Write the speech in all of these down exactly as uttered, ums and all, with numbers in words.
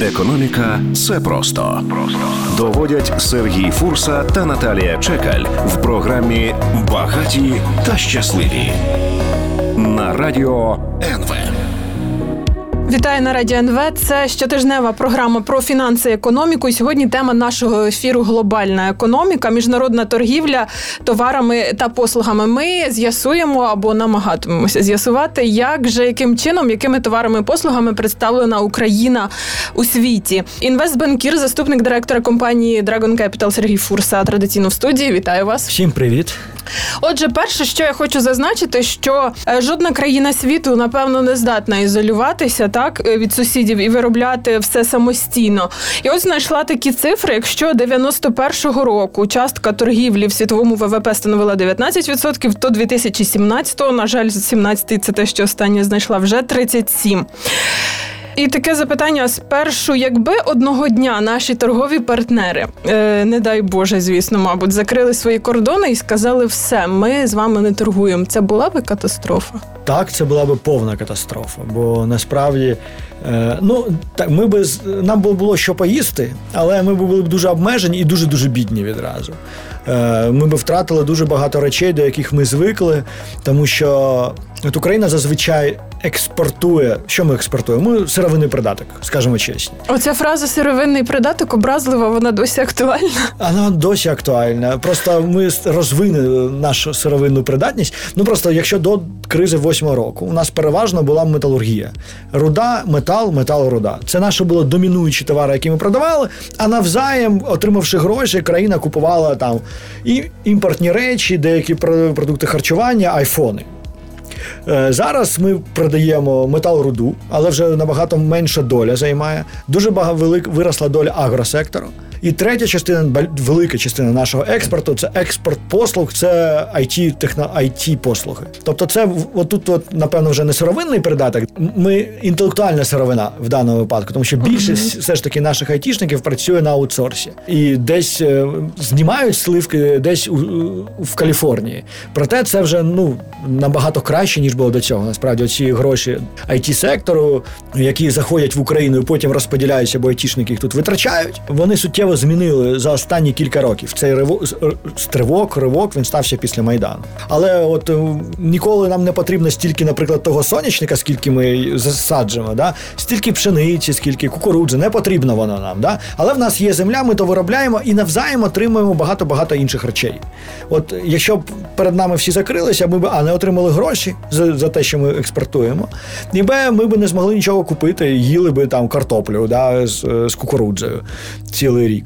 Економіка – це просто. Доводять Сергій Фурса та Наталія Чекаль в програмі «Багаті та щасливі» на Радіо ен ве. Вітаю на Радіо ен ве. Це щотижнева програма про фінанси і економіку. І сьогодні тема нашого ефіру – глобальна економіка, міжнародна торгівля товарами та послугами. Ми з'ясуємо або намагатимемося з'ясувати, як же, яким чином, якими товарами і послугами представлена Україна у світі. Інвестбанкір, заступник директора компанії Dragon Capital Сергій Фурса традиційно в студії. Вітаю вас. Всім привіт. Отже, перше, що я хочу зазначити, що жодна країна світу, напевно, не здатна ізолюватися, так, від сусідів і виробляти все самостійно. І ось знайшла такі цифри, якщо дев'яносто першого року частка торгівлі в світовому ВВП становила дев'ятнадцять відсотків, то дві тисячі сімнадцятого, на жаль, сімнадцятий, це те, що останнє знайшла, вже тридцять сім відсотків. І таке запитання спершу, якби одного дня наші торгові партнери, е, не дай Боже, звісно, мабуть, закрили свої кордони і сказали все, ми з вами не торгуємо, це була би катастрофа? Так, це була б повна катастрофа, бо насправді, е, ну, так, ми би, нам було, було що поїсти, але ми були б дуже обмежені і дуже-дуже бідні відразу. Е, ми б втратили дуже багато речей, до яких ми звикли, тому що от Україна зазвичай експортує. Що ми експортуємо? Ми сировинний придаток, скажімо чесно. Оця фраза «сировинний придаток» образлива, вона досі актуальна? Вона досі актуальна. Просто ми розвинули нашу сировинну придатність. Ну, просто якщо до кризи восьмого року у нас переважно була металургія. Руда, метал, метал, руда. Це наші були домінуючі товари, які ми продавали, а навзаєм, отримавши гроші, країна купувала там і імпортні речі, деякі продукти харчування, айфони. Зараз ми продаємо метал-руду, але вже набагато менша доля займає. Дуже багато велик, виросла доля агросектору. І третя частина, велика частина нашого експорту – це експорт послуг, це ай ті, техно, ай ті-послуги. Тобто це, отут, от, напевно, вже не сировинний придаток, ми інтелектуальна сировина в даному випадку, тому що більшість все ж таки наших айтішників працює на аутсорсі. І десь е, знімають сливки десь у, в Каліфорнії. Проте це вже, ну, набагато краще, ніж було до цього. Насправді, оці гроші ай ті-сектору, які заходять в Україну і потім розподіляються, бо айтішники їх тут витрачають, вони суттєво змінили за останні кілька років. Цей ривок, стрибок, ривок, він стався після Майдану. Але от ніколи нам не потрібно стільки, наприклад, того сонячника, скільки ми засаджуємо, да? Стільки пшениці, скільки кукурудзи, не потрібно воно нам. Да? Але в нас є земля, ми то виробляємо і навзаєм отримуємо багато-багато інших речей. От якщо б перед нами всі закрилися, ми б, а, не отримали гроші за, за те, що ми експортуємо, і б, ми б не змогли нічого купити, їли б там картоплю, да, з, з кукурудзою цілий рік.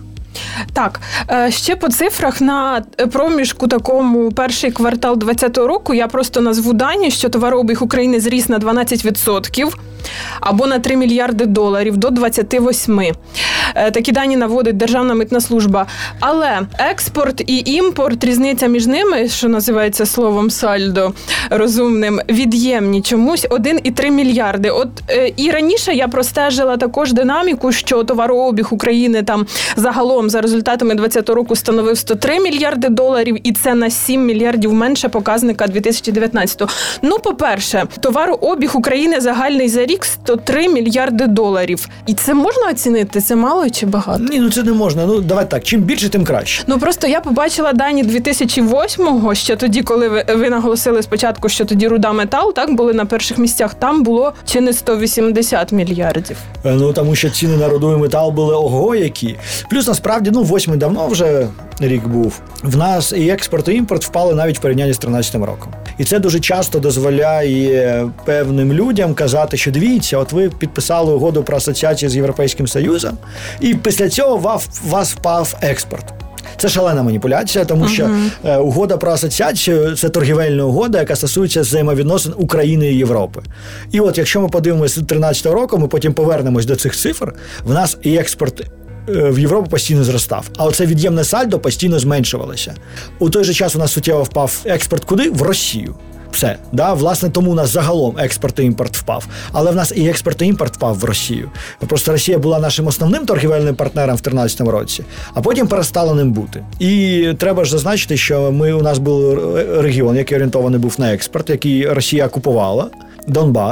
Так, ще по цифрах на проміжку такому перший квартал двадцятого року я просто назву дані, що товарообіг України зріс на дванадцять відсотків або на три мільярди доларів до двадцять вісім. Такі дані наводить Державна митна служба. Але експорт і імпорт, різниця між ними, що називається словом сальдо розумним, від'ємні чомусь один і три мільярди. От і раніше я простежила також динаміку, що товарообіг України там загалом за результатами двадцятого року становив сто три мільярди доларів, і це на сім мільярдів менше показника дві тисячі дев'ятнадцятого. Ну, по-перше, товарообіг України загальний за рік сто три мільярди доларів. І це можна оцінити? Це мало чи багато? Ні, ну це не можна. Ну, давай так, чим більше, тим краще. Ну, просто я побачила дані дві тисячі восьмого, ще тоді, коли ви, ви наголосили спочатку, що тоді руда, метал, так, були на перших місцях. Там було чи не сто вісімдесят мільярдів. Ну, тому що ціни на руду і метал були ого які. Плюс, насправді, ну, восьмий давно вже рік був. В нас і експорт, і імпорт впали навіть в порівнянні з тринадцятим роком. І це дуже часто дозволяє певним людям казати, що дивіться, от ви підписали угоду про асоціацію з Європейським Союзом, і після цього у вас впав експорт. Це шалена маніпуляція, тому що uh-huh. угода про асоціацію – це торгівельна угода, яка стосується взаємовідносин України і Європи. І от якщо ми подивимося з тринадцятого року, ми потім повернемось до цих цифр, в нас і експорт в Європу постійно зростав. А оце від'ємне сальдо постійно зменшувалося. У той же час у нас суттєво впав експорт куди? В Росію. Все, да, власне, тому у нас загалом експорт і імпорт впав. Але в нас і експорт і імпорт впав в Росію. Просто Росія була нашим основним торгівельним партнером в тринадцятому році, а потім перестала ним бути. І треба ж зазначити, що ми, у нас був регіон, який орієнтований був на експорт, який Росія окупувала, Донбас.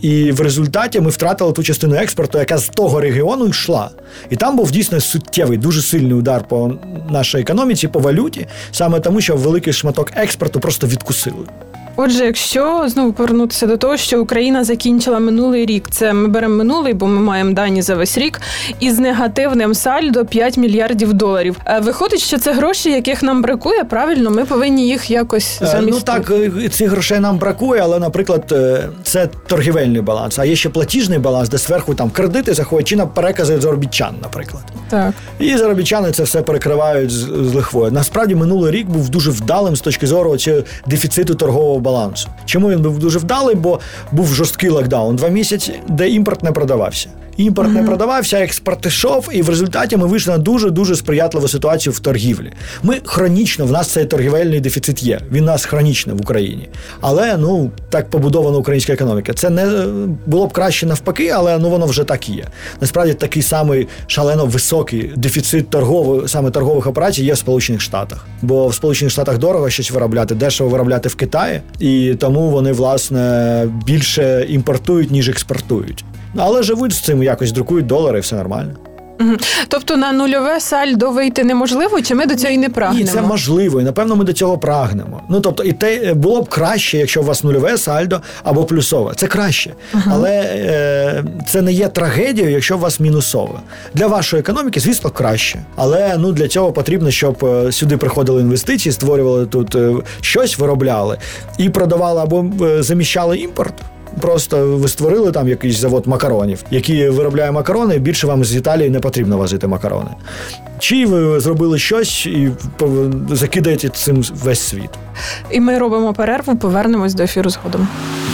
І в результаті ми втратили ту частину експорту, яка з того регіону йшла. І там був дійсно суттєвий, дуже сильний удар по нашій економіці, по валюті, саме тому, що великий шматок експорту просто відкусили. Отже, якщо знову повернутися до того, що Україна закінчила минулий рік, це ми беремо минулий, бо ми маємо дані за весь рік, із негативним сальдо п'ять мільярдів доларів. Виходить, що це гроші, яких нам бракує, правильно? Ми повинні їх якось замістити. Ну так, цих грошей нам бракує, але, наприклад, це торгівельний баланс, а є ще платіжний баланс, де зверху там кредити заходять, чи на перекази заробітчан, наприклад. Так. І заробітчани це все перекривають з, з лихвою. Насправді, минулий рік був дуже вдалим з точки зору цього дефіциту торгового балансу. Чому він був дуже вдалий? Бо був жорсткий локдаун два місяці, де імпорт не продавався. Імпорт mm-hmm. не продавався, експорт ішов, і в результаті ми вийшли на дуже-дуже сприятливу ситуацію в торгівлі. Ми хронічно, в нас цей торгівельний дефіцит є. Він у нас хронічний в Україні. Але, ну, так побудована українська економіка. Це не було б краще навпаки, але, ну, воно вже так і є. Насправді, такий самий шалено високий дефіцит торгових, саме торгових операцій є в Сполучених Штатах. Бо в Сполучених Штатах дорого щось виробляти, дешево виробляти в Китаї, і тому вони, власне, більше імпортують, ніж експортують. Але живуть з цим, якось друкують долари, і все нормально. Угу. Тобто на нульове сальдо вийти неможливо, чи ми до цього і не прагнемо? Ні, це можливо, і напевно ми до цього прагнемо. Ну, тобто, і те було б краще, якщо у вас нульове сальдо або плюсове. Це краще. Угу. Але е, це не є трагедією, якщо у вас мінусове. Для вашої економіки, звісно, краще. Але, ну, для цього потрібно, щоб сюди приходили інвестиції, створювали тут е, щось, виробляли і продавали або е, заміщали імпорт. Просто ви створили там якийсь завод макаронів, який виробляє макарони, і більше вам з Італії не потрібно возити макарони. Чи ви зробили щось і закидаєте цим весь світ. І ми робимо перерву, повернемось до ефіру згодом.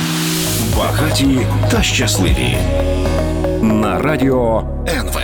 Багаті та щасливі. На радіо ен ве.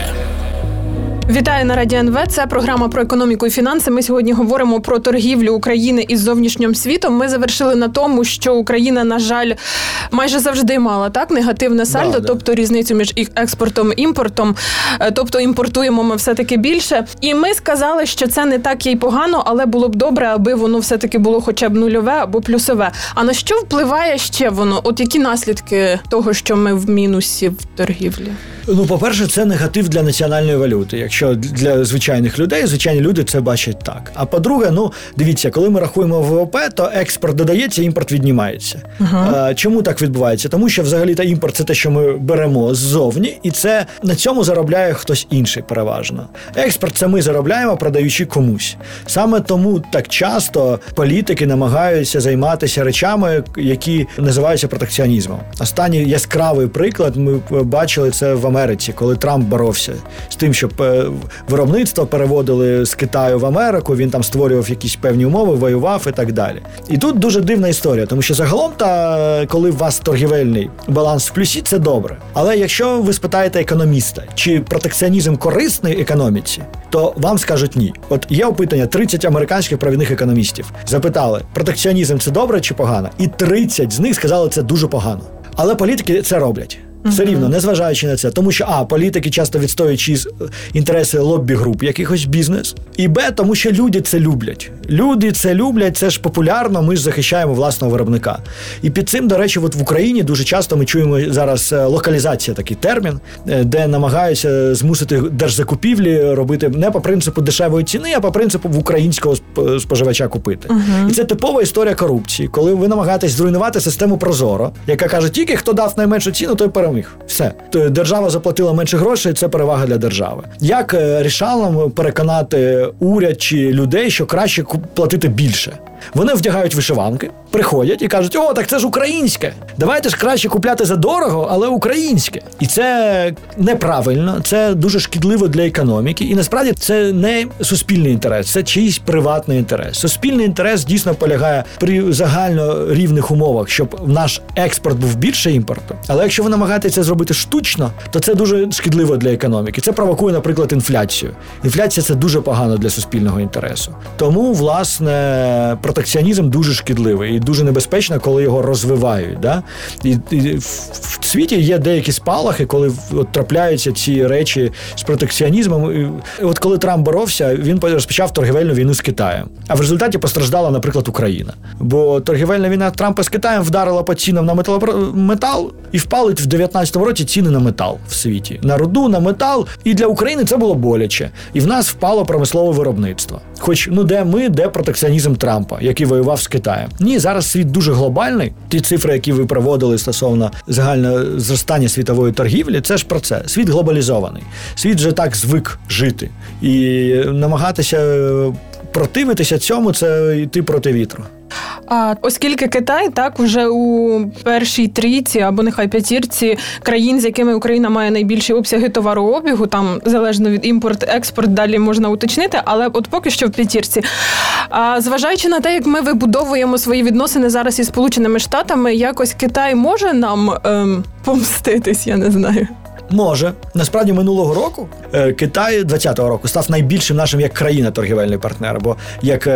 Вітаю на Радіо ен ве. Це програма про економіку і фінанси. Ми сьогодні говоримо про торгівлю України із зовнішнім світом. Ми завершили на тому, що Україна, на жаль, майже завжди мала так негативне сальдо, да, тобто да. різницю між експортом і імпортом. Тобто імпортуємо ми все-таки більше. І ми сказали, що це не так і погано, але було б добре, аби воно все-таки було хоча б нульове або плюсове. А на що впливає ще воно? От які наслідки того, що ми в мінусі в торгівлі? Ну, по-перше, це негатив для національної валюти. Якщо для звичайних людей, звичайні люди це бачать так. А по-друге, ну, дивіться, коли ми рахуємо ВВП, то експорт додається, імпорт віднімається. Uh-huh. А, чому так відбувається? Тому що взагалі-то імпорт – це те, що ми беремо ззовні, і це на цьому заробляє хтось інший переважно. Експорт – це ми заробляємо, продаючи комусь. Саме тому так часто політики намагаються займатися речами, які називаються протекціонізмом. Останній яскравий приклад ми бачили це в Америці, коли Трамп боровся з тим, щоб виробництво переводили з Китаю в Америку, він там створював якісь певні умови, воював і так далі. І тут дуже дивна історія, тому що загалом, та, коли у вас торгівельний баланс в плюсі, це добре. Але якщо ви спитаєте економіста, чи протекціонізм корисний економіці, то вам скажуть ні. От є опитання тридцять американських провідних економістів. Запитали, протекціонізм – це добре чи погано? І тридцять з них сказали, це дуже погано. Але політики це роблять. Все рівно, незважаючи на це. Тому що, а, політики часто відстоюють інтереси лоббі-груп, якихось бізнес. І, б, тому що люди це люблять. Люди це люблять, це ж популярно, ми ж захищаємо власного виробника. І під цим, до речі, от в Україні дуже часто ми чуємо зараз локалізація, такий термін, де намагаються змусити держзакупівлі робити не по принципу дешевої ціни, а по принципу в українського споживача купити. Uh-huh. І це типова історія корупції, коли ви намагаєтесь зруйнувати систему Прозоро, яка каже, тільки хто дав найменшу ціну, той переміг. Все. Держава заплатила менше грошей, це перевага для держави. Як рішалам переконати уряд чи людей, що краще платити більше? Вони вдягають вишиванки, приходять і кажуть, о, так це ж українське. Давайте ж краще купляти за дорого, але українське. І це неправильно, це дуже шкідливо для економіки. І насправді це не суспільний інтерес, це чийсь приватний інтерес. Суспільний інтерес дійсно полягає при загально рівних умовах, щоб наш експорт був більше імпорту. Але якщо ви намагаєтеся це зробити штучно, то це дуже шкідливо для економіки. Це провокує, наприклад, інфляцію. Інфляція – це дуже погано для суспільного інтересу. Тому, власне, протекціонізм дуже шкідливий і дуже небезпечно, коли його розвивають. Да? І, і в світі є деякі спалахи, коли от трапляються ці речі з протекціонізмом. І от коли Трамп боровся, він розпочав торгівельну війну з Китаєм. А в результаті постраждала, наприклад, Україна. Бо торгівельна війна Трампа з Китаєм вдарила по цінам на метал і впали в дев'ятнадцятому році ціни на метал в світі. На руду, на метал. І для України це було боляче. І в нас впало промислове виробництво. Хоч, ну де ми, де протекціонізм Трампа, який воював з Китаєм. Ні, зараз світ дуже глобальний. Ті цифри, які ви проводили стосовно загального зростання світової торгівлі, це ж про це. Світ глобалізований. Світ вже так звик жити. І намагатися противитися цьому – це йти проти вітру. А оскільки Китай так уже у першій трійці або нехай п'ятірці країн, з якими Україна має найбільші обсяги товарообігу, там залежно від імпорт-експорт далі можна уточнити, але от поки що в п'ятірці. А зважаючи на те, як ми вибудовуємо свої відносини зараз із Сполученими Штатами, якось Китай може нам ем, помститись, я не знаю. Може. Насправді, минулого року Китай, двадцятого року, став найбільшим нашим як країна торгівельний партнер, бо як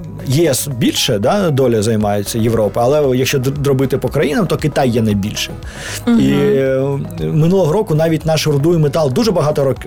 ЄС більше, да, доля займається Європа, але якщо дробити по країнам, то Китай є найбільшим. Угу. І минулого року навіть наш руду і метал дуже багато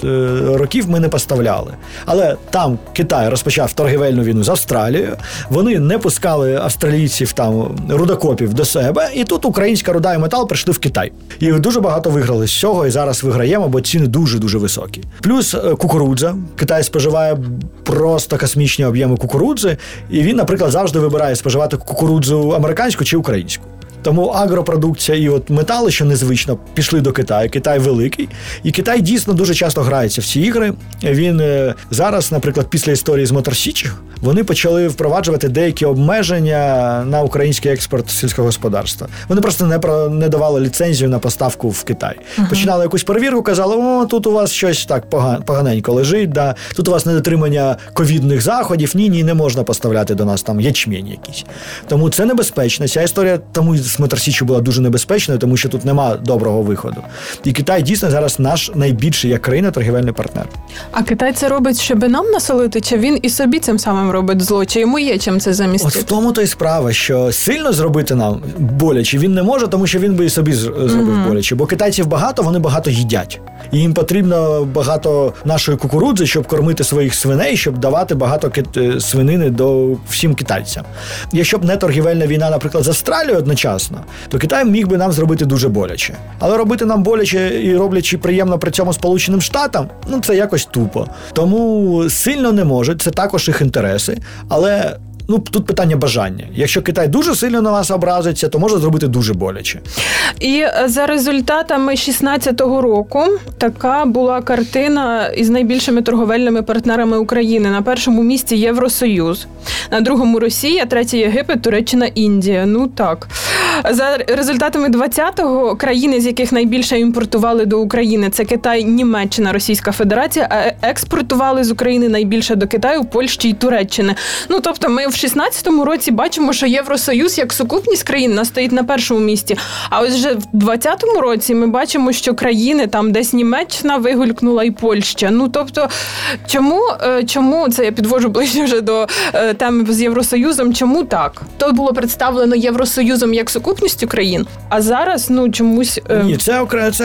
років ми не поставляли. Але там Китай розпочав торгівельну війну з Австралією, вони не пускали австралійців, там, рудокопів до себе, і тут українська руда і метал прийшли в Китай. І дуже багато виграли з цього, і зараз виграємо, бо ціни дуже-дуже високі. Плюс кукурудза. Китай споживає просто космічні об'єми кукурудзи, і він, наприклад, завжди вибирає споживати кукурудзу американську чи українську. Тому агропродукція і от метали, що незвично, пішли до Китаю. Китай великий. І Китай дійсно дуже часто грається в ці ігри. Він е, зараз, наприклад, після історії з Motor Січ, вони почали впроваджувати деякі обмеження на український експорт сільського господарства. Вони просто не, про, не давали ліцензію на поставку в Китай. Uh-huh. Починали якусь перевірку, казали, о, тут у вас щось так поган, поганенько лежить, да. Тут у вас недотримання ковідних заходів, ні, ні, не можна поставляти до нас там ячмінь якийсь. Тому це небезпечно. Ця історія тому з Motor Січі була дуже небезпечною, тому що тут нема доброго виходу. І Китай дійсно зараз наш найбільший як країна торгівельний партнер. А Китай це робить, щоб нам насолити, чи він і собі цим самим робить зло, чи йому є чим це замістити? От в тому то й справа, що сильно зробити нам боляче він не може, тому що він би і собі зробив mm-hmm. боляче. Бо китайців багато, вони багато їдять. І їм потрібно багато нашої кукурудзи, щоб кормити своїх свиней, щоб давати багато кит... свинини до всім китайцям. Якщо б не торгівельна війна, наприклад, з Австралією одночасно, то Китай міг би нам зробити дуже боляче. Але робити нам боляче і роблячи приємно при цьому Сполученим Штатам, ну це якось тупо. Тому сильно не можуть, це також їх інтереси, але ну, тут питання бажання. Якщо Китай дуже сильно на вас образиться, то може зробити дуже боляче. І за результатами шістнадцятого року така була картина із найбільшими торговельними партнерами України. На першому місці Євросоюз, на другому Росія, третє Єгипет, Туреччина, Індія. Ну так. За результатами двадцятого країни, з яких найбільше імпортували до України, це Китай, Німеччина, Російська Федерація, а експортували з України найбільше до Китаю, Польщі і Туреччини. Ну, тобто ми в шістнадцятому році бачимо, що Євросоюз як сукупність країн нас стоїть на першому місці. А ось вже в двадцятому році ми бачимо, що країни, там десь Німеччина вигулькнула і Польща. Ну, тобто, чому, чому це я підводжу ближче вже до теми з Євросоюзом, чому так? То було представлено Євросоюзом як сукупністю країн, а зараз, ну, чомусь... Ні, це,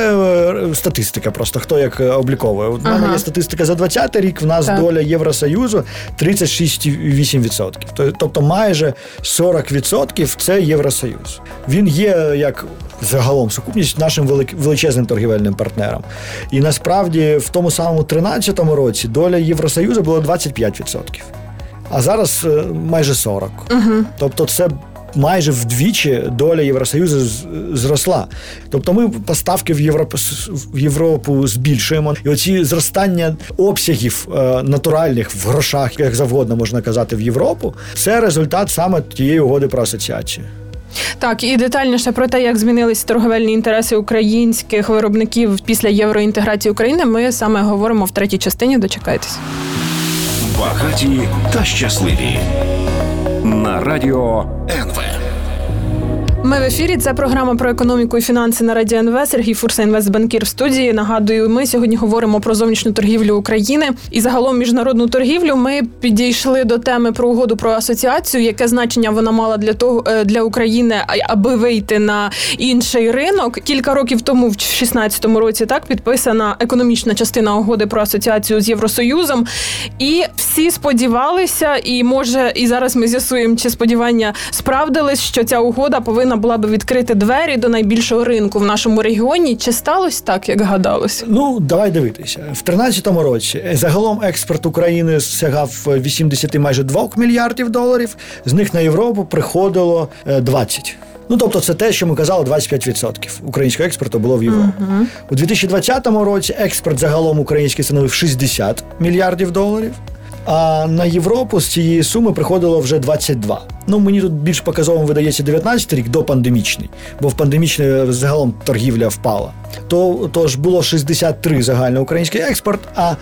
це статистика просто, хто як обліковує. У ага. мене є статистика за двадцятий рік, в нас так. доля Євросоюзу тридцять шість цілих вісім десятих відсотка. Тобто майже сорок відсотків це Євросоюз. Він є, як загалом, сукупність нашим величезним торгівельним партнерам. І насправді в тому самому тринадцятому році доля Євросоюзу була двадцять п'ять відсотків. А зараз майже сорок. Угу. Тобто це майже вдвічі доля Євросоюзу зросла. Тобто ми поставки в Європу, в Європу збільшуємо. І оці зростання обсягів е, натуральних в грошах, як завгодно можна казати, в Європу, це результат саме тієї угоди про асоціацію. Так, і детальніше про те, як змінились торговельні інтереси українських виробників після євроінтеграції України, ми саме говоримо в третій частині. Дочекайтесь. Багаті та щасливі. На радіо ен ве. Ми в ефірі. Це програма про економіку і фінанси на Радіо ен ве. Сергій Фурса, інвестбанкір в студії. Нагадую, ми сьогодні говоримо про зовнішню торгівлю України і загалом міжнародну торгівлю. Ми підійшли до теми про угоду про асоціацію, яке значення вона мала для того для України, аби вийти на інший ринок. Кілька років тому, в шістнадцятому році, так підписана економічна частина угоди про асоціацію з Євросоюзом. І всі сподівалися, і може, і зараз ми з'ясуємо, чи сподівання справдились, що ця угода повинна була би відкрити двері до найбільшого ринку в нашому регіоні. Чи сталося так, як гадалось? Ну, давай дивитися. В тринадцятому році загалом експорт України сягав вісімдесят майже два мільярдів доларів, з них на Європу приходило двадцять. Ну, тобто це те, що ми казали, двадцять п'ять відсотків українського експорту було в Європу. Uh-huh. У дві тисячі двадцятому році експорт загалом український становив шістдесят мільярдів доларів, а на Європу з цієї суми приходило вже двадцять два. Ну, мені тут більш показовим видається дев'ятнадцятий рік, допандемічний, бо в пандемічний загалом торгівля впала. То, тож було шістдесят три загальноукраїнський експорт, а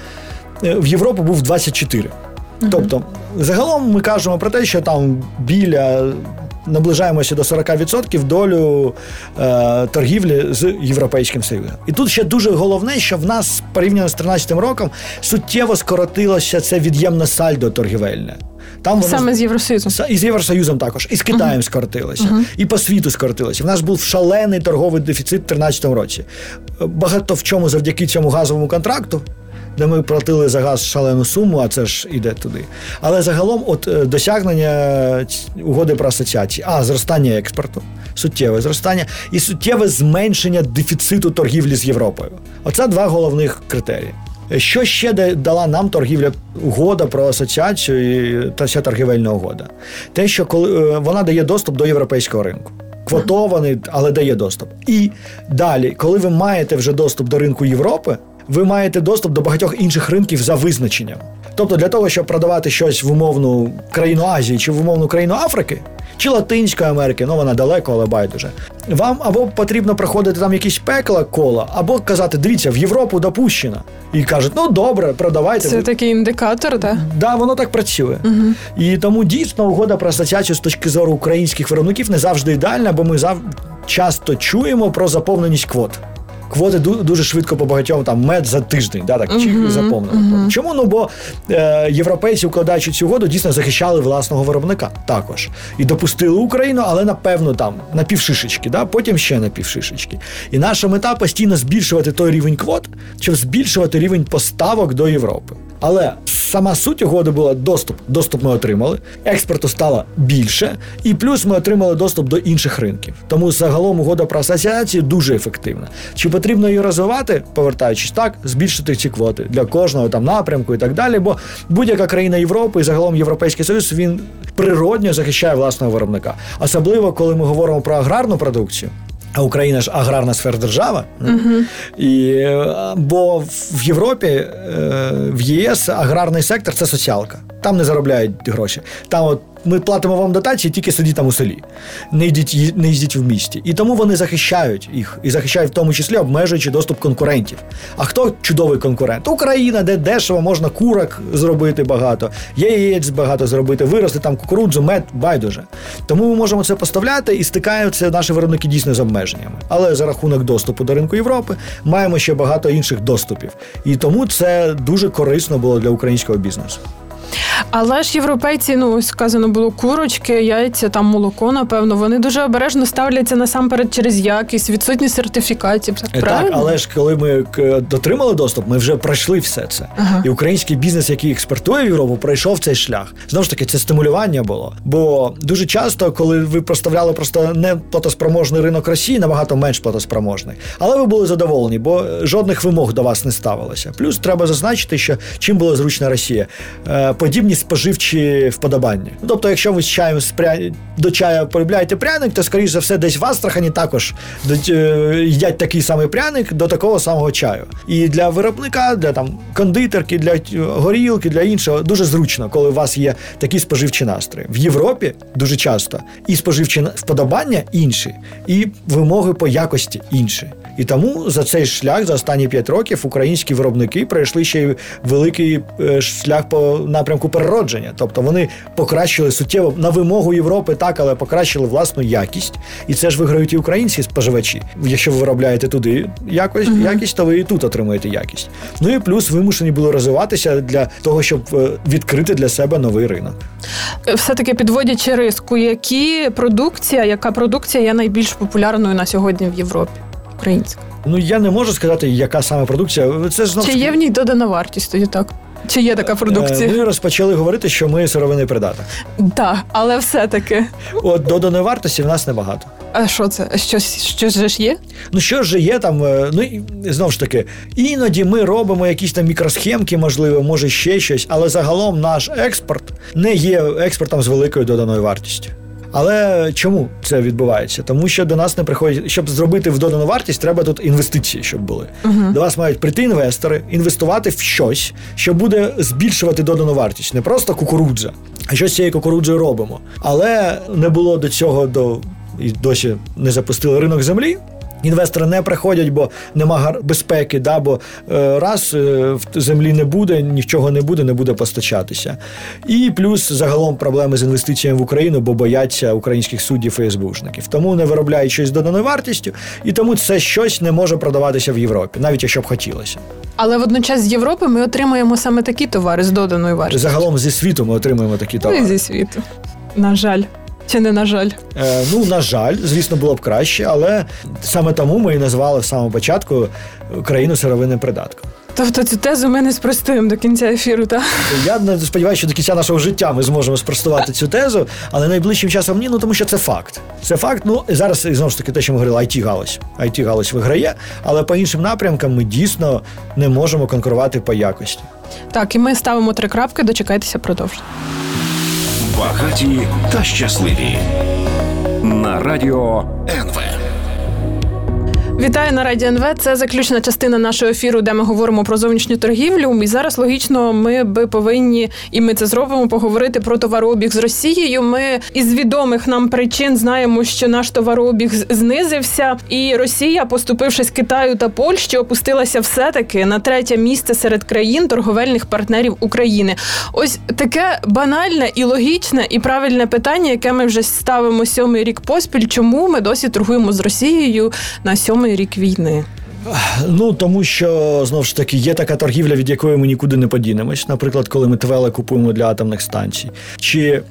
в Європу був двадцять чотири. Uh-huh. Тобто, загалом ми кажемо про те, що там біля... наближаємося до сорок відсотків долю е, торгівлі з Європейським Союзом. І тут ще дуже головне, що в нас, порівняно з тринадцятим роком, суттєво скоротилося це від'ємне сальдо торгівельне. Там воно саме з Євросоюзом. І з Євросоюзом також. І з Китаєм uh-huh. скоротилося. Uh-huh. І по світу скоротилося. В нас був шалений торговий дефіцит в тринадцятому році. Багато в чому завдяки цьому газовому контракту, де ми платили за газ шалену суму, а це ж іде туди. Але загалом от досягнення угоди про асоціацію, а зростання експорту, суттєве зростання і суттєве зменшення дефіциту торгівлі з Європою. Оце два головних критерії. Що ще дала нам торгівля, угода про асоціацію та вся торгівельна угода? Те, що коли вона дає доступ до європейського ринку. Квотований, але дає доступ. І далі, коли ви маєте вже доступ до ринку Європи, ви маєте доступ до багатьох інших ринків за визначенням. Тобто для того, щоб продавати щось в умовну країну Азії чи в умовну країну Африки, чи Латинської Америки, ну вона далеко, але байдуже, вам або потрібно проходити там якісь пекла кола, або казати, дивіться, в Європу допущено. І кажуть, ну добре, продавайте. Це такий індикатор, так? Да, воно так працює. Угу. І тому дійсно угода про асоціацію з точки зору українських виробників не завжди ідеальна, бо ми зав... часто чуємо про заповненість квот. Квоти дуже швидко по багатьом, там, мед за тиждень, да, так, uh-huh, заповнено. Uh-huh. Чому? Ну, бо е, європейці, укладаючи цю угоду, дійсно захищали власного виробника також. І допустили Україну, але, напевно, там, на півшишечки, да, потім ще на півшишечки. І наша мета постійно збільшувати той рівень квот, щоб збільшувати рівень поставок до Європи. Але сама суть угоди була доступ. Доступ ми отримали, експорту стало більше, і плюс ми отримали доступ до інших ринків. Тому загалом угода про асоціацію дуже ефективна. Чи потрібно її розвивати, повертаючись так, збільшити ці квоти для кожного там напрямку і так далі, бо будь-яка країна Європи і загалом Європейський Союз, він природньо захищає власного виробника. Особливо, коли ми говоримо про аграрну продукцію. А Україна ж аграрна сфердержава, uh-huh. і, бо в Європі, в ЄС аграрний сектор – це соціалка. Там не заробляють гроші. Там от ми платимо вам дотації, тільки сидіть там у селі. Не йдіть, не їздіть в місті. І тому вони захищають їх. І захищають в тому числі, обмежуючи доступ конкурентів. А хто чудовий конкурент? Україна, де дешево, можна курок зробити багато, яєць багато зробити, вирости там кукурудзу, мед, байдуже. Тому ми можемо це поставляти і стикаються наші виробники дійсно з обмеженнями. Але за рахунок доступу до ринку Європи маємо ще багато інших доступів. І тому це дуже корисно було для українського бізнесу. Але ж європейці, ну, ось сказано було, курочки, яйця, там молоко, напевно, вони дуже обережно ставляться насамперед через якість, відсутність сертифікатів, так, правильно? Так, але ж коли ми дотримали доступ, ми вже пройшли все це. Ага. І український бізнес, який експортує в Європу, пройшов цей шлях. Знову ж таки, це стимулювання було. Бо дуже часто, коли ви проставляли просто не платоспроможний ринок Росії, набагато менш платоспроможний. Але ви були задоволені, бо жодних вимог до вас не ставилося. Плюс треба зазначити, що чим була зручна Росія. Подібні споживчі вподобання. Тобто, якщо ви з чаєм з пря... до чаю полюбляєте пряник, то, скоріш за все, десь в Астрахані також їдять такий самий пряник до такого самого чаю. І для виробника, для там кондитерки, для горілки, для іншого дуже зручно, коли у вас є такі споживчі настрої. В Європі дуже часто і споживчі вподобання інші, і вимоги по якості інші. І тому за цей шлях, за останні п'ять років, українські виробники пройшли ще й великий шлях по напрямку переродження. Тобто вони покращили суттєво на вимогу Європи, так, але покращили власну якість. І це ж виграють і українські споживачі. Якщо ви виробляєте туди якось, uh-huh. якість, то ви і тут отримуєте якість. Ну і плюс вимушені були розвиватися для того, щоб відкрити для себе новий ринок. Все-таки підводячи риску, які продукція, яка продукція є найбільш популярною на сьогодні в Європі? Українська. Ну, я не можу сказати, яка саме продукція. Це ж, Чи є в ній додана вартість тоді так? Чи є така продукція? Ми розпочали говорити, що ми сировинний придаток. Так, але все-таки. От доданої вартості в нас небагато. А що це? Щось, щось же ж є? Ну, що ж є там, ну, знову ж таки, іноді ми робимо якісь там мікросхемки, можливо, може ще щось, але загалом наш експорт не є експортом з великою доданою вартістю. Але чому це відбувається? Тому що до нас не приходять, щоб зробити в додану вартість, треба тут інвестиції, щоб були. Uh-huh. До вас мають прийти інвестори, інвестувати в щось, що буде збільшувати додану вартість. Не просто кукурудза, а щось з цією кукурудзою робимо. Але не було до цього, до і досі не запустили ринок землі. Інвестори не приходять, бо нема безпеки, да, бо е, раз е, в землі не буде, нічого не буде, не буде постачатися. І плюс загалом проблеми з інвестиціями в Україну, бо бояться українських суддів і ес бе ушників. Тому не виробляють щось з доданою вартістю, і тому це щось не може продаватися в Європі, навіть якщо б хотілося. Але водночас з Європи ми отримаємо саме такі товари з доданою вартістю. Загалом зі світу ми отримуємо такі товари. Ну і зі світу. На жаль. Чи не на жаль? Е, ну, на жаль, звісно, було б краще, але саме тому ми і назвали з самого початку країну сировинним придатком. Тобто цю тезу ми не спростуємо до кінця ефіру, так? Я сподіваюся, що до кінця нашого життя ми зможемо спростувати цю тезу, але найближчим часом ні, ну тому що це факт. Це факт, ну, і зараз, знову ж таки, те, що ми говорили, ай ті-галузь. ай ті-галузь виграє, але по іншим напрямкам ми дійсно не можемо конкурувати по якості. Так, і ми ставимо три крапки, дочекайтеся продовження. Багаті та щасливі. На радіо ен ве. Вітаю на Радіо ен ве. Це заключна частина нашого ефіру, де ми говоримо про зовнішню торгівлю. І зараз, логічно, ми би повинні, і ми це зробимо, поговорити про товарообіг з Росією. Ми із відомих нам причин знаємо, що наш товарообіг знизився. І Росія, поступившись Китаю та Польщі, опустилася все-таки на третє місце серед країн торговельних партнерів України. Ось таке банальне і логічне, і правильне питання, яке ми вже ставимо сьомий рік поспіль. Чому ми досі торгуємо з Росією на сьомий рік війни? Ну, тому що, знову ж таки, є така торгівля, від якої ми нікуди не подінемось. Наприклад, коли ми твели купуємо для атомних станцій. Чи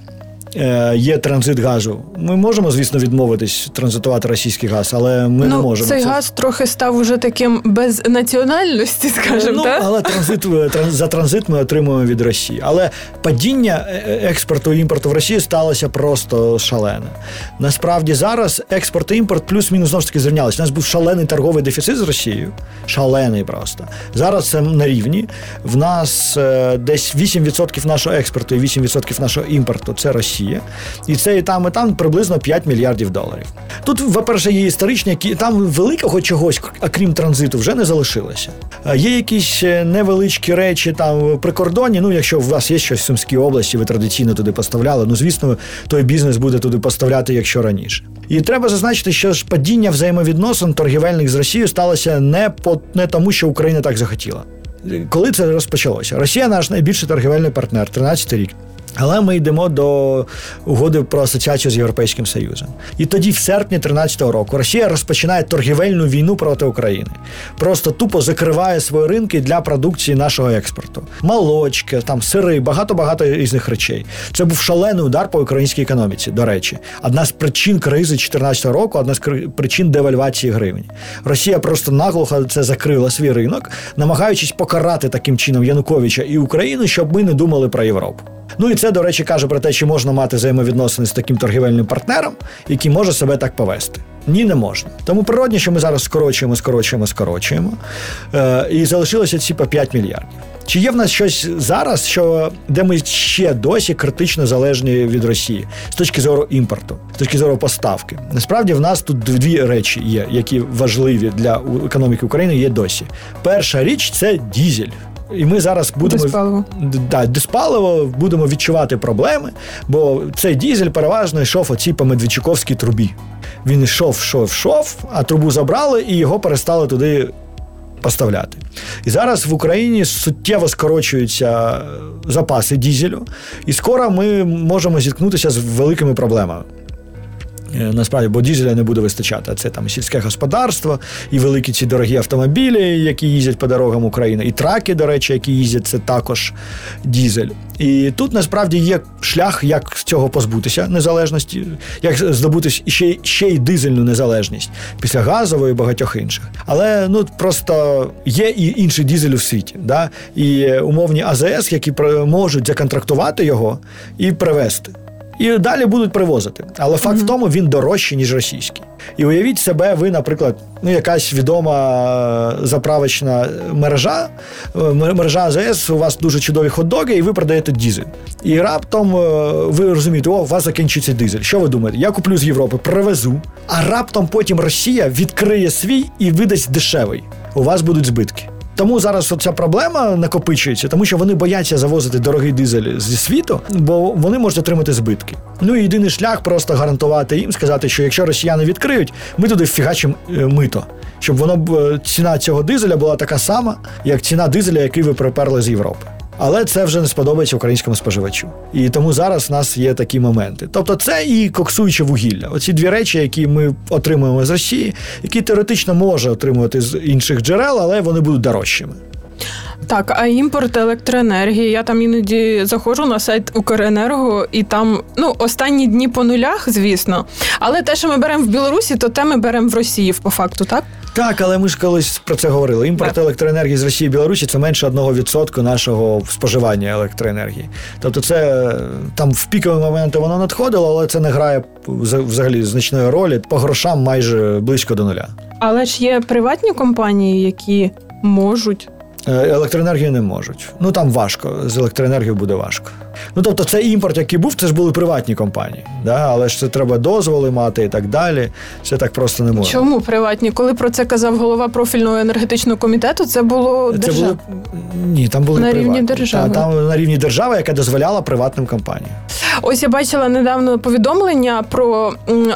е, є транзит газу. Ми можемо, звісно, відмовитись транзитувати російський газ, але ми ну, не можемо. Цей це... газ трохи став уже таким без національності, скажімо, ну, так? Але транзит, за транзит ми отримуємо від Росії. Але падіння експорту і імпорту в Росії сталося просто шалене. Насправді зараз експорт і імпорт плюс-мінус знову ж таки зрівнялися. У нас був шалений торговий дефіцит з Росією. Шалений просто. Зараз це на рівні. В нас е, десь вісім відсотків нашого експорту і вісім відсотків нашого імпорту – це Росія. І це і там, і там приблизно п'ять мільярдів доларів. Тут, по-перше, є історичні, там великого чогось, окрім транзиту, вже не залишилося. Є якісь невеличкі речі там при кордоні, ну, якщо у вас є щось в Сумській області, ви традиційно туди поставляли, ну, звісно, той бізнес буде туди поставляти, якщо раніше. І треба зазначити, що ж падіння взаємовідносин торгівельних з Росією сталося не, по, не тому, що Україна так захотіла. Коли це розпочалося? Росія наш найбільший торгівельний партнер, тринадцятий рік. Але ми йдемо до угоди про асоціацію з Європейським Союзом. І тоді, в серпні тринадцятого року, Росія розпочинає торгівельну війну проти України. Просто тупо закриває свої ринки для продукції нашого експорту. Молочки, там, сири, багато-багато різних речей. Це був шалений удар по українській економіці, до речі. Одна з причин кризи чотирнадцятого року, одна з причин девальвації гривні. Росія просто наглухо це закрила свій ринок, намагаючись покарати таким чином Януковича і Україну, щоб ми не думали про Європу. Ну і це, до речі, каже про те, чи можна мати взаємовідносини з таким торгівельним партнером, який може себе так повести. Ні, не можна. Тому природні, що ми зараз скорочуємо, скорочуємо, скорочуємо. Е, і залишилося ці по п'ять мільярдів. Чи є в нас щось зараз, що, де ми ще досі критично залежні від Росії з точки зору імпорту, з точки зору поставки? Насправді в нас тут дві речі є, які важливі для економіки України, є досі. Перша річ – це дізель. І ми зараз будемо диспаливо. Да, диспаливо, будемо відчувати проблеми, бо цей дізель переважно йшов оцій по Медведчуковській трубі. Він йшов, йшов, йшов, а трубу забрали і його перестали туди поставляти. І зараз в Україні суттєво скорочуються запаси дізелю, і скоро ми можемо зіткнутися з великими проблемами. Насправді, бо дізеля не буде вистачати. Це там сільське господарство, і великі ці дорогі автомобілі, які їздять по дорогам України, і траки, до речі, які їздять, це також дізель. І тут, насправді, є шлях, як з цього позбутися незалежності, як здобути ще, ще й дизельну незалежність після газової і багатьох інших. Але, ну, просто є і інший дізель у світі, да? І умовні А З С, які можуть законтрактувати його і привезти. І далі будуть привозити. Але факт mm-hmm. в тому, він дорожчий, ніж російський. І уявіть себе, ви, наприклад, ну, якась відома заправочна мережа, мережа А З С, у вас дуже чудові хот-доги, і ви продаєте дизель. І раптом ви розумієте, о, у вас закінчується дизель. Що ви думаєте? Я куплю з Європи, привезу, а раптом потім Росія відкриє свій і видасть дешевий. У вас будуть збитки. Тому зараз ця проблема накопичується, тому що вони бояться завозити дорогий дизель зі світу, бо вони можуть отримати збитки. Ну і єдиний шлях просто гарантувати їм, сказати, що якщо росіяни відкриють, ми туди вфігачимо мито, щоб воно ціна цього дизеля була така сама, як ціна дизеля, який ви приперли з Європи. Але це вже не сподобається українському споживачу. І тому зараз в нас є такі моменти. Тобто це і коксуюче вугілля. Оці дві речі, які ми отримуємо з Росії, які теоретично може отримувати з інших джерел, але вони будуть дорожчими. Так, а імпорт електроенергії, я там іноді заходжу на сайт Укренерго, і там, ну, останні дні по нулях, звісно, але те, що ми беремо в Білорусі, то те ми беремо в Росії, по факту, так? Так, але ми ж колись про це говорили. Імпорт так. електроенергії з Росії і Білорусі – це менше одного відсотка нашого споживання електроенергії. Тобто це, там в пікові моменти воно надходило, але це не грає взагалі значної ролі, по грошам майже близько до нуля. Але ж є приватні компанії, які можуть... Електроенергію не можуть. Ну, там важко. З електроенергією буде важко. Ну, тобто, цей імпорт, який був, це ж були приватні компанії. Да? Але ж це треба дозволи мати і так далі. Це так просто не можна. Чому приватні? Коли про це казав голова профільного енергетичного комітету, це було держава? Це було... Ні, там були на приватні. рівні держави. Та, там на рівні держави, яка дозволяла приватним компаніям. Ось я бачила недавно повідомлення про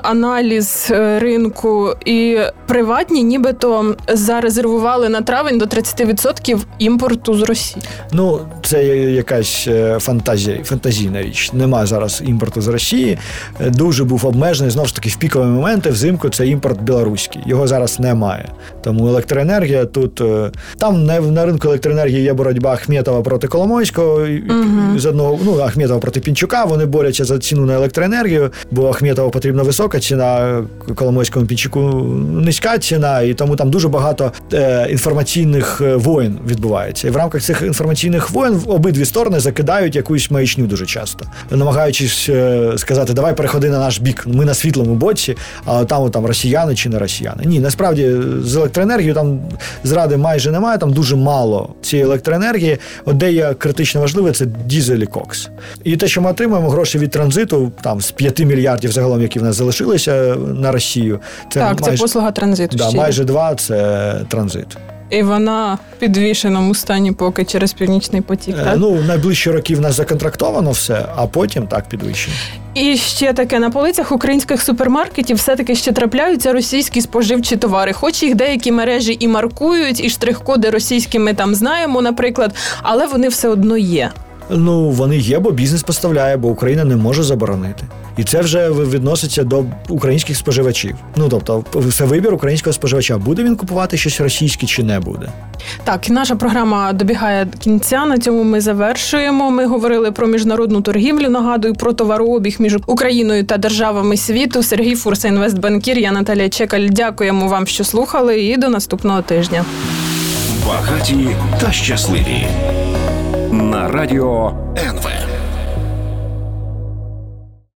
аналіз ринку, і приватні нібито зарезервували на травень до тридцять відсотків імпорту з Росії. Ну, це якась фантазія, фантазійна річ. Нема зараз імпорту з Росії. Дуже був обмежений, знову ж таки, в пікові моменти взимку це імпорт білоруський. Його зараз немає. Тому електроенергія тут... Там на ринку електроенергії є боротьба Ахметова проти Коломойського, угу. з одного, ну, Ахметова проти Пінчука. Вони борються за ціну на електроенергію, бо Ахметову потрібна висока ціна, Коломойському, Пінчуку низька ціна, і тому там дуже багато е, інформаційних воєн відбувається. І в рамках цих інформаційних воєн обидві сторони закидають якусь маячню дуже часто, намагаючись е, сказати, давай переходи на наш бік, ми на світлому боці, а там, там росіяни чи не росіяни. Ні, насправді з електроенергією там зради майже немає, там дуже мало цієї електроенергії. От де є критично важливе, це дізель і кокс. І те, що ми отримуємо, гроші від транзиту, там з п'яти мільярдів загалом, які в нас залишилися на Росію. Це так, майже, це послуга транзиту. Да, майже два – це транзит. І вона в підвішеному стані поки через Північний потік, так? Е, ну, найближчі роки в нас законтрактовано все, а потім так підвищено. І ще таке, на полицях українських супермаркетів все-таки ще трапляються російські споживчі товари. Хоч їх деякі мережі і маркують, і штрих-коди російські ми там знаємо, наприклад, але вони все одно є. Ну, вони є, бо бізнес поставляє, бо Україна не може заборонити. І це вже відноситься до українських споживачів. Ну, тобто, це вибір українського споживача. Буде він купувати щось російське чи не буде? Так, і наша програма добігає кінця. На цьому ми завершуємо. Ми говорили про міжнародну торгівлю, нагадую, про товарообіг між Україною та державами світу. Сергій Фурса, інвестбанкір, я Наталія Чекаль. Дякуємо вам, що слухали, і до наступного тижня. Багаті та щасливі. На радіо Н В.